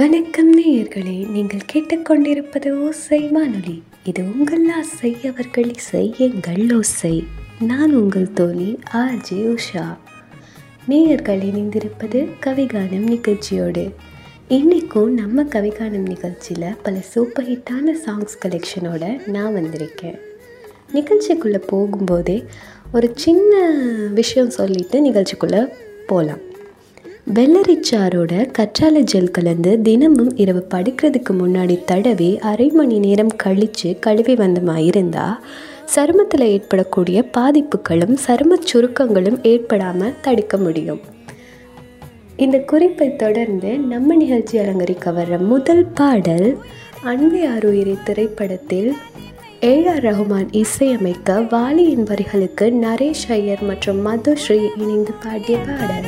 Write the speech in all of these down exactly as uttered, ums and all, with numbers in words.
வணக்கம் நேயர்களே, நீங்கள் கேட்டுக்கொண்டிருப்பது ஓசை வானொலி. இது உங்கள் ஆசை, அவர்கள் இசை, எங்கள் ஓசை. நான் உங்கள் தோழி ஆர்ஜே உஷா. நேயர்கள் இணைந்திருப்பது கவிகானம் நிகழ்ச்சியோடு. இன்றைக்கும் நம்ம கவிகானம் நிகழ்ச்சியில் பல சூப்பர் ஹிட்டான சாங்ஸ் கலெக்ஷனோட நான் வந்திருக்கேன். நிகழ்ச்சிக்குள்ளே போகும்போதே ஒரு சின்ன விஷயம் சொல்லிவிட்டு நிகழ்ச்சிக்குள்ளே போகலாம். வெள்ளரிச்சாரோட கற்றாழை ஜெல் கலந்து தினமும் இரவு படுக்கிறதுக்கு முன்னாடி தடவி அரை மணி நேரம் கழித்து கழுவி வந்தமா இருந்தால் சருமத்தில் ஏற்படக்கூடிய பாதிப்புகளும் சரும சுருக்கங்களும் ஏற்படாமல் தடுக்க முடியும். இந்த குறிப்பை தொடர்ந்து நம்ம நிகழ்ச்சி அலங்கரிக்க வர்ற முதல் பாடல் அன்பே ஆருயிரே திரைப்படத்தில் ஏ ஆர் ரஹ்மான் இசையமைக்க வாலியின் வரிகளுக்கு நரேஷ் ஐயர் மற்றும் மதுஸ்ரீ இணைந்து பாடிய பாடல்.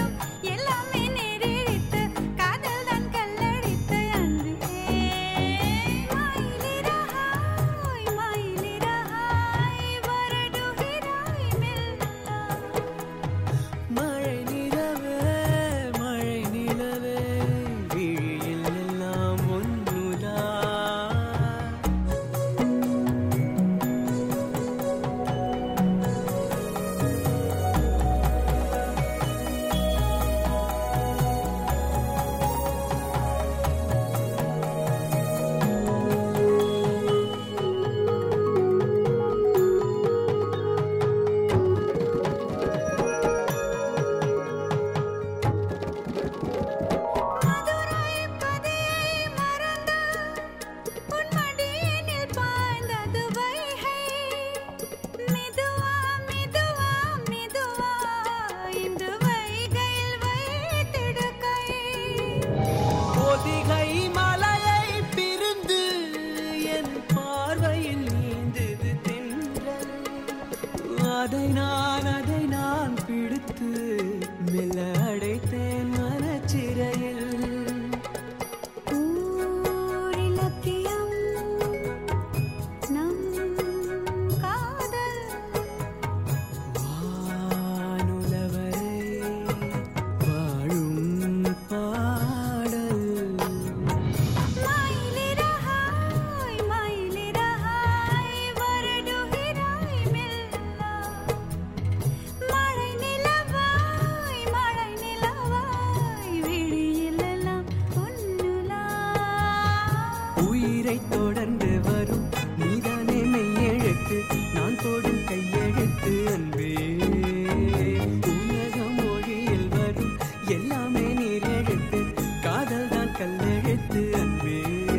அதை நான் அதை நான் பிடித்து மெல்ல அடைத்தேன் மனச்சிறையில். தொடர்ந்து வரும் நீதானே மெய்யெழுத்து, நான் போடும் கையெழுத்து அன்பே. உலகம் மொழியில் வரும் எல்லாமே நீர் எழுத்து, காதல் தான் கல்லெழுத்து அன்பே.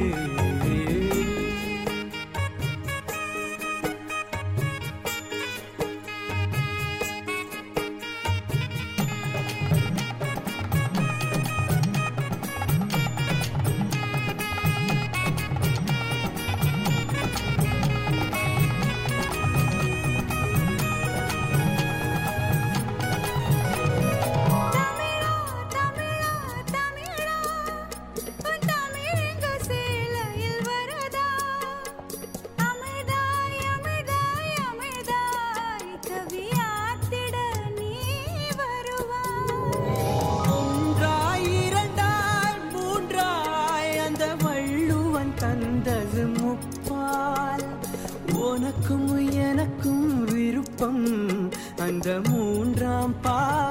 தந்தது முப்பால் உனக்கும் எனக்கும் விருப்பம், அந்த மூன்றாம் பால்